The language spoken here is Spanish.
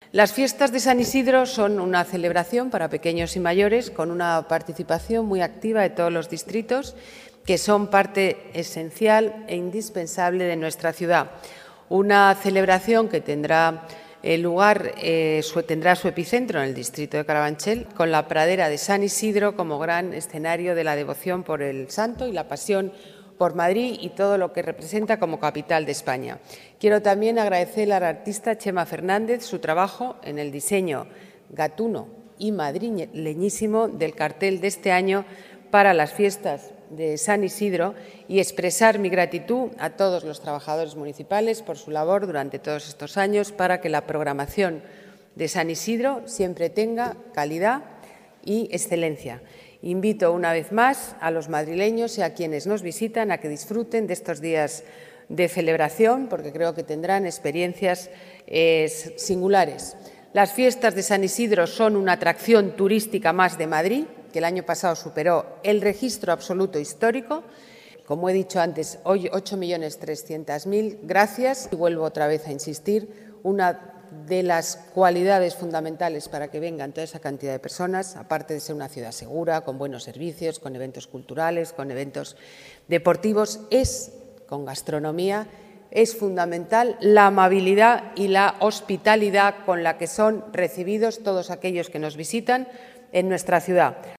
Las fiestas de San Isidro son una celebración para pequeños y mayores con una participación muy activa de todos los distritos que son parte esencial e indispensable de nuestra ciudad. Una celebración que tendrá tendrá su epicentro en el distrito de Carabanchel, con la pradera de San Isidro como gran escenario de la devoción por el santo y la pasión por Madrid y todo lo que representa como capital de España. Quiero también agradecer a la artista Chema Fernández su trabajo en el diseño gatuno y madrileñísimo del cartel de este año para las fiestas de San Isidro y expresar mi gratitud a todos los trabajadores municipales por su labor durante todos estos años para que la programación de San Isidro siempre tenga calidad y excelencia. Invito una vez más a los madrileños y a quienes nos visitan a que disfruten de estos días de celebración porque creo que tendrán experiencias singulares. Las fiestas de San Isidro son una atracción turística más de Madrid, que el año pasado superó el registro absoluto histórico. Como he dicho antes, hoy 8.300.000. Gracias. Y vuelvo otra vez a insistir, una de las cualidades fundamentales para que vengan toda esa cantidad de personas, aparte de ser una ciudad segura, con buenos servicios, con eventos culturales, con eventos deportivos, con gastronomía, es fundamental la amabilidad y la hospitalidad con la que son recibidos todos aquellos que nos visitan en nuestra ciudad.